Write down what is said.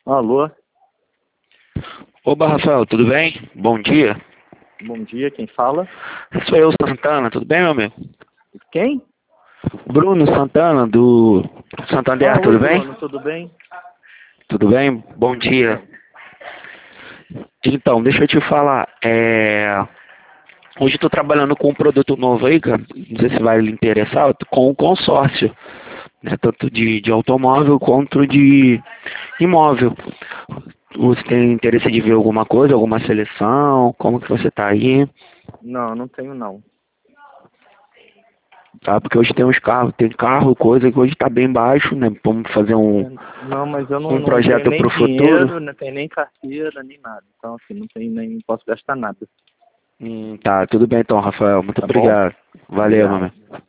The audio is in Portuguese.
Alô, Oba, Rafael, tudo bem? Bom dia. bom dia, quem fala? Sou eu, Santana, tudo bem, meu amigo? Quem? Bruno Santana, do Santander, Oi tudo bem? Bruno, tudo bem? Tudo bem? Bom Tudo dia. bem. Então, deixa eu te falar, hoje eu tô trabalhando com um produto novo aí, cara, não sei se vai lhe interessar, com um consórcio, né? Tanto de automóvel quanto de imóvel. Você tem interesse de ver alguma coisa, alguma seleção? Como que você tá aí? Não, não tenho não. Tá? Porque hoje tem uns carros, tem carro, coisa que hoje tá bem baixo, né? Vamos fazer Não, mas eu um não tenho projeto nem pro futuro. dinheiro, não tenho nem carteira, nem nada. Então, assim, não tenho nem, não posso gastar nada. Tá, tudo bem então, Rafael. Muito Tá bom? obrigado. Valeu, meu Obrigado. amigo.